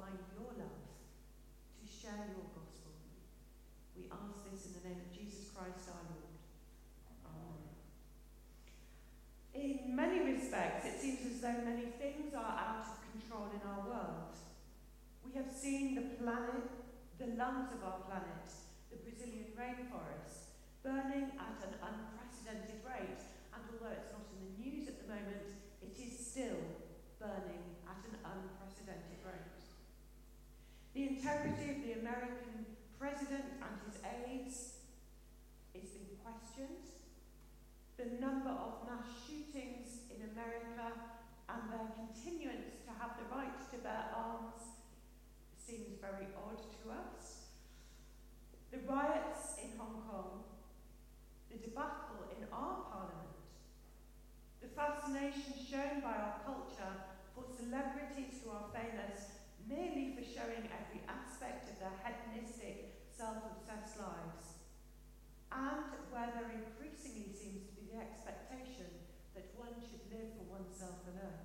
find your love, to share your gospel. We ask this in the name of Jesus Christ our Lord. Amen. In many respects, it seems as though many things are out of control in our world. We have seen the planet, the lungs of our planet, the Brazilian rainforest, burning at an unprecedented rate, and although it's not in the news at the moment, it is still burning at an unprecedented rate. The integrity of the American president and his aides is being questioned. The number of mass shootings in America and their continuance to have the right to bear arms seems very odd to us. The riots in Hong Kong, the debacle in our parliament, the fascination shown by our culture for celebrities who are famous merely for showing every aspect of their hedonistic, self-obsessed lives, and where there increasingly seems to be the expectation that one should live for oneself alone.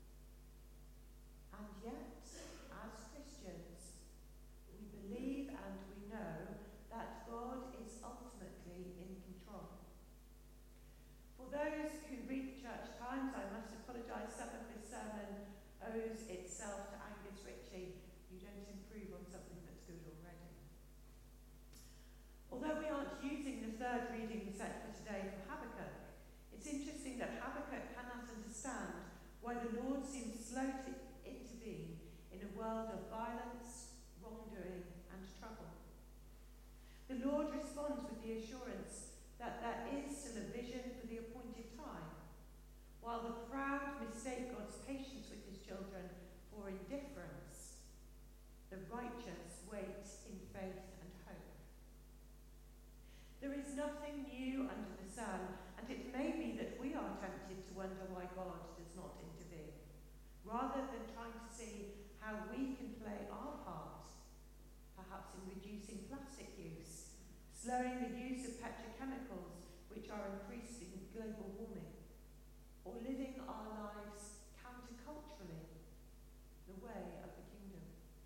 And yet, as Christians, we believe and we know that God is ultimately in control. For those who read the Church Times, I must apologise, some of this sermon owes itself to Angus Ritchie. You don't improve on something that's good already. Although we aren't using the third reading set for today for Habakkuk, it's interesting that Habakkuk cannot understand why the Lord seems slow to intervene in a world of violence, wrongdoing, and trouble. The Lord responds with the assurance that there is still a vision for the appointed time, while the proud mistake God's patience with his children for indifference, the righteous wait in faith and hope. There is nothing new under the sun, and it may be that we are tempted to wonder why God does not intervene, rather than trying to see how we can play our part, perhaps in reducing plastic use, slowing the use of petrochemicals which are increasing global warming, or living our lives counterculturally, the way of the kingdom.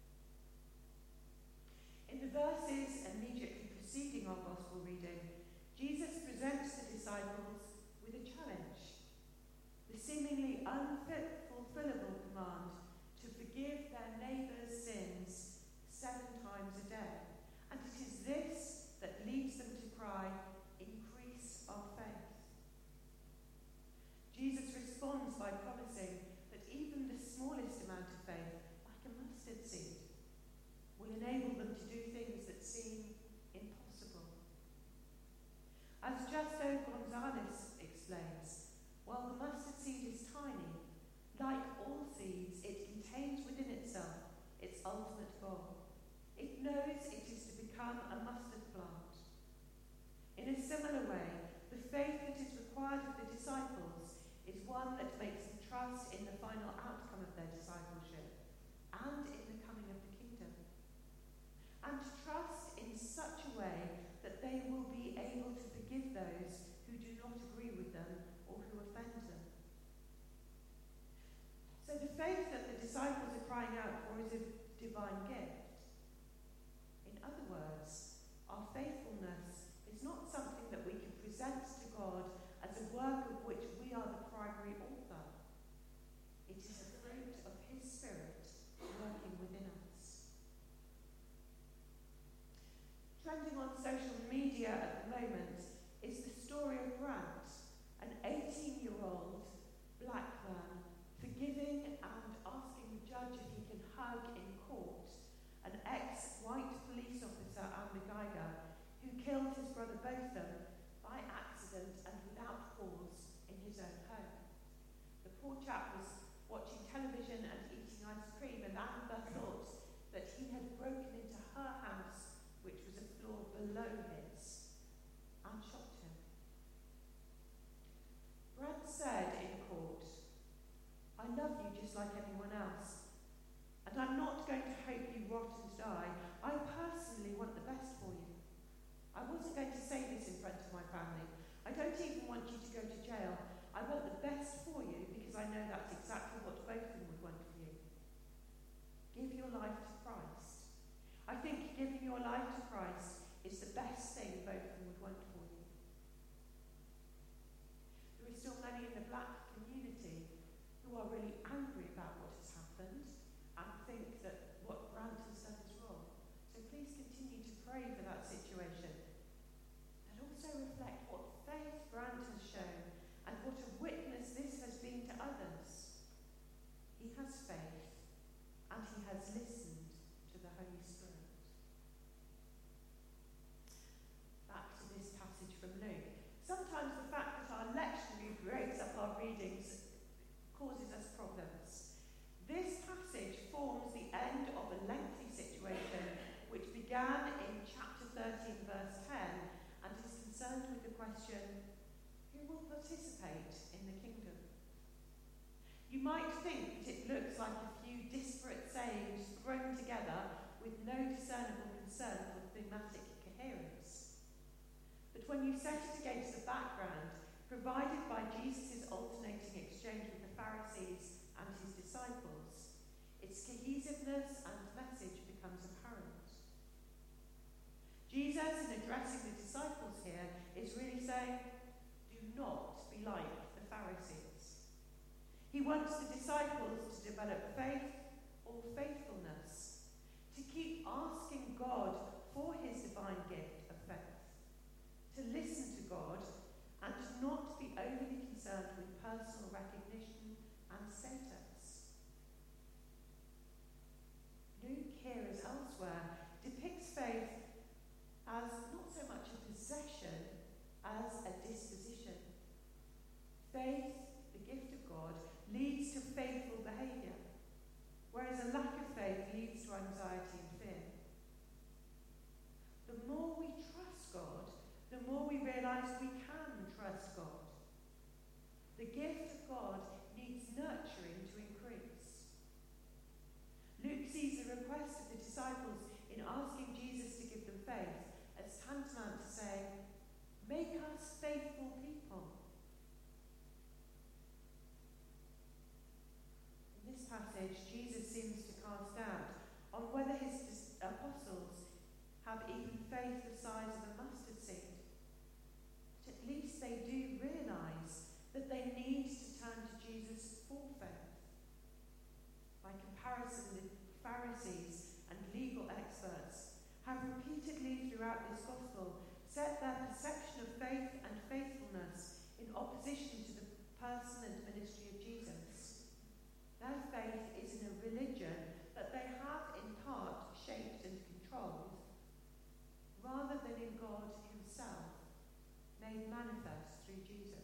In the verses immediately preceding our gospel reading, Jesus presents the disciples with a challenge, the seemingly unfulfillable command to forgive their neighbours' sins 7 times a day. And it is this that leads them to cry, "Increase our faith." Jesus responds by promising that even the smallest amount of faith, like a mustard seed, will enable them to do things that seem impossible. As Justo Gonzalez explains, while the mustard seed is tiny, like all seeds, it contains within itself its ultimate goal. It knows it is to become a mustard plant. In a similar way, the faith that is required of the disciples is one that makes them trust in the final outcome of their discipleship and in the coming of the kingdom. And trust in such a way that they will be able to forgive those who do not agree with them or who offend them. So the faith that the disciples are crying out for is a divine gift. In other words, our faithfulness is not something that we can present to God as a work of which we are the primary author. It is a fruit of his Spirit working within us. Trending on social media at the moment is the story of Grant, an 18-year-old black man forgiving and asking the judge if he can hug in court an ex-white police officer, Amber Geiger, who killed his brother Botham by accident and without cause in his own home. The poor chap was watching television and eating ice cream, and Amber thought that he had broken into her house, which was a floor below his, and shot him. Brad said in court, "I love you just like anyone else, and I'm not going to hope you rot and die. I personally want the best for you. I wasn't going to say this in front of my family. I don't even want you to go to jail. I want the best for you because I know that's exactly what both of them would want for you. Give your life to think giving your life to Christ is the best thing both of them would want for you. There are still many in the black community who are really angry about what has happened and think that what Grant has done is wrong. So please continue to pray for that situation. But also reflect what faith Grant has shown and what a witness this has been to others. He has faith and he has listened to the Holy Spirit. Back to this passage from Luke. Sometimes the fact that our lectionary breaks up our readings causes us problems. This passage forms the end of a lengthy situation which began in chapter 13, verse 10, and is concerned with the question, who will participate in the kingdom? You might think that it looks like a few disparate sayings thrown together with no discernible concern for thematic coherence. But when you set it against the background provided by Jesus' alternating exchange with the Pharisees and his disciples, its cohesiveness and message becomes apparent. Jesus, in addressing the disciples here, is really saying, do not be like the Pharisees. He wants the disciples to develop faith or faithfulness, to keep asking God for his divine gift of faith, to listen to God and not be overly concerned with personal recognition and status. Luke, here as elsewhere, depicts faith as not so much a possession as a disposition. Faith, the gift of God, leads to faithful behaviour, whereas a lack of faith leads to anxiety and fear. The more we trust God, the more we realise we can trust God. The gift of God needs nurturing to increase. Luke sees the request of the disciples in asking Jesus to give them faith as tantamount to saying, make us faithful people. In this passage, Jesus seems to cast doubt on whether his apostles have even faith the size of a mustard seed. But at least they do realise that they need to turn to Jesus for faith. By comparison, the Pharisees and legal experts have repeatedly throughout this gospel set their perception of faith and faithfulness in opposition to the person and ministry of Jesus. Their faith is in a religion that they have in part shaped and controlled, rather than in God himself, made manifest through Jesus.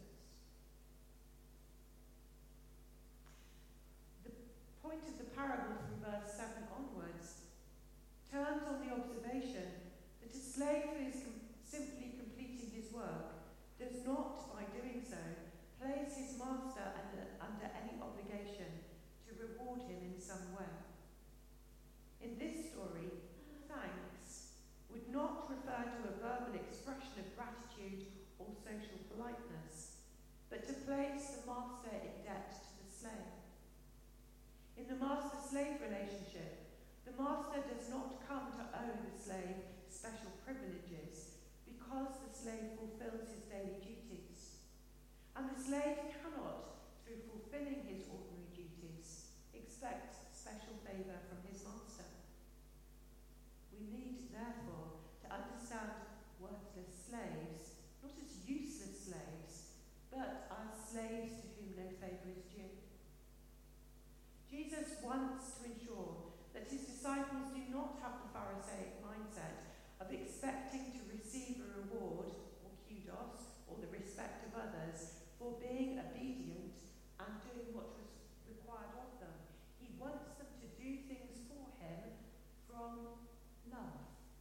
The point of the parable from verse 7 onwards turns on the observation that a slave who is simply completing his work does not, by doing so, place his master under any obligation to reward him in some way. In this story, thanks would not refer to a verbal expression of gratitude or social politeness, but to place the master in debt to the slave. In the master-slave relationship, the master does not come to owe the slave special privileges because the slave fulfills his daily duties. And the slave cannot, through fulfilling his ordinary duties, expect special favour from his master. We need, therefore, to understand worthless slaves, not as useless slaves, but as slaves to whom no favour is due. Jesus wants to ensure that his disciples do not have the Pharisaic mindset of expecting to receive a reward, or kudos, or the respect of others, for being obedient and doing what was required of them. He wants them to do things for him from love.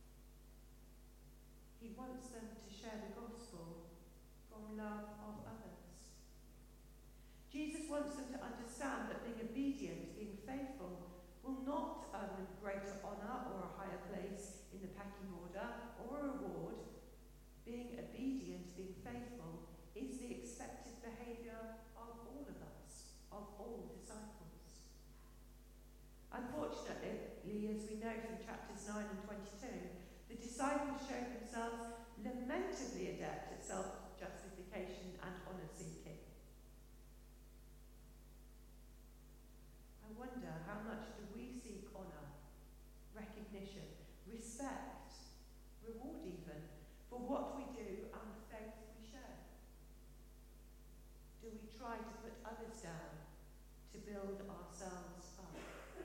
He wants them to share the gospel from love of others. Jesus wants them to understand that being obedient, being faithful, will not earn them greater honour or a higher place in the pecking order or a reward. Being obedient, being faithful, is the expected behaviour of all of us, of all disciples. Unfortunately, Immediately, as we know from chapters 9 and 22, the disciples showed themselves lamentably adept at self-justification and honour-seeking. I wonder, how much do we seek honour, recognition, respect, reward even, for what we do and the faith we show? Do we try to put others down to build ourselves up?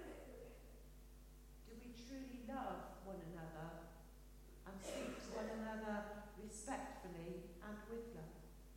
Do we truly love one another and speak to one another respectfully and with love?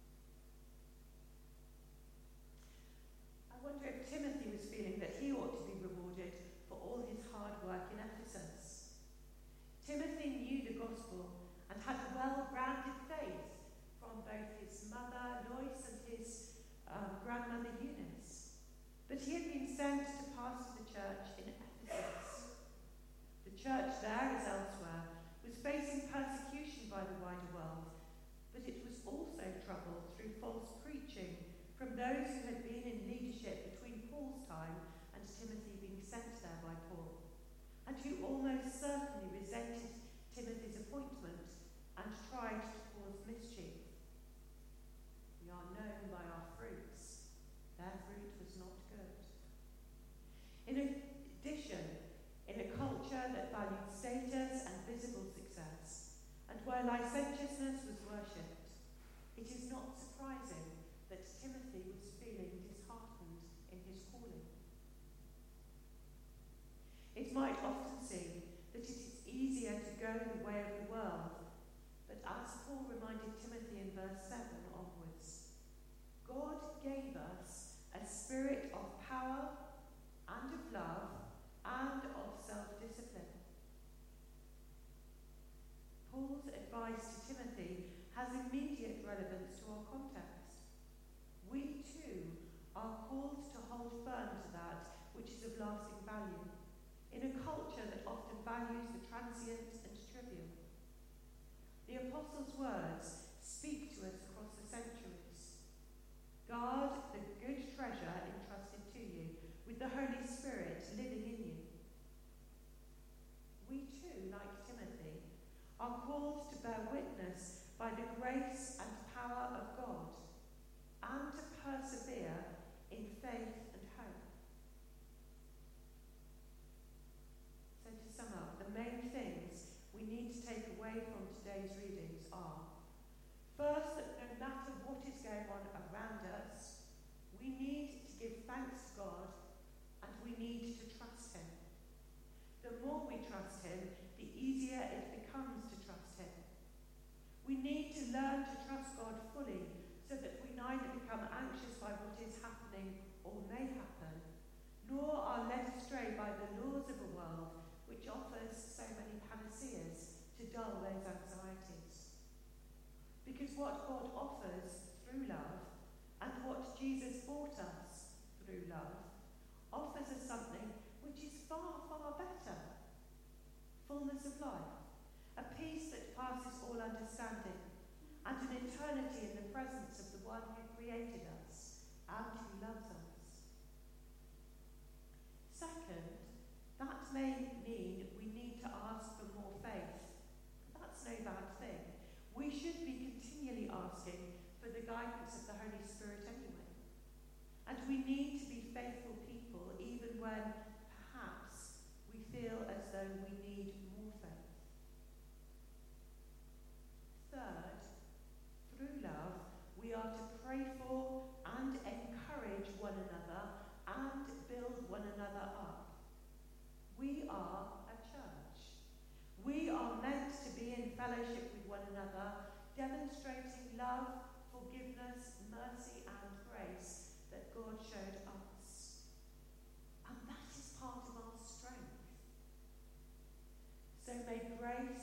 I wonder if Timothy was feeling that he ought to be rewarded for all his hard work in Ephesus. Timothy knew the gospel and had a well-grounded faith from both his mother, Lois, and his grandmother, Eunice. But he had been sent to pastor the church in Ephesus. The church there, as elsewhere, was facing persecution by the wider world, but it was also troubled through false preaching from those who had been in leadership between Paul's time and Timothy being sent there by Paul, and who almost certainly resented Timothy's appointment and tried to cause mischief. We are known by our fruits. Their fruit was not good. In addition, in a culture that valued status and visible success, and where licentiousness was worshipped, it is not surprising that Timothy was feeling disheartened in his calling. It might often seem that it is easier to go the way of the world, but as Paul reminded Timothy in verse 7 onwards, God gave us a spirit of power and of love and of self-discipline. Paul's advice to Timothy has immediate relevance to our context. We too are called to hold firm to that which is of lasting value, in a culture that often values the transient and trivial. The Apostles' words speak to us across the centuries. Guard the good treasure entrusted to you, with the Holy Spirit living in you. We too, like Timothy, are called to bear witness by the grace and power of God, and to persevere in faith and hope. So to sum up, the main things we need to take away from today's readings are: first, that no matter what is going on around us, we need to give thanks to God and we need to trust him. The more we trust him, the easier it becomes to trust him. We need to learn to trust God fully so that we neither become anxious by what is happening or may happen, nor are led astray by the laws of a world which offers so many panaceas to dull those anxieties. Because what God offers through love, and what Jesus bought us through love, offers us something which is far, far better. Fullness of life, a peace that passes all understanding, and an eternity in the presence of the one who created us and who loves us. Second, that may mean we need to ask for more faith. That's no bad thing. We should be continually asking for the guidance of the Holy Spirit anyway. And we need to be faithful people even when perhaps we feel as though we need more faith. Third, through love, we are to pray for and encourage one another and build one another up. We are a church. We are meant to be in fellowship with one another, demonstrating love, forgiveness, mercy, and grace that God showed us. And that is part of our strength. So may grace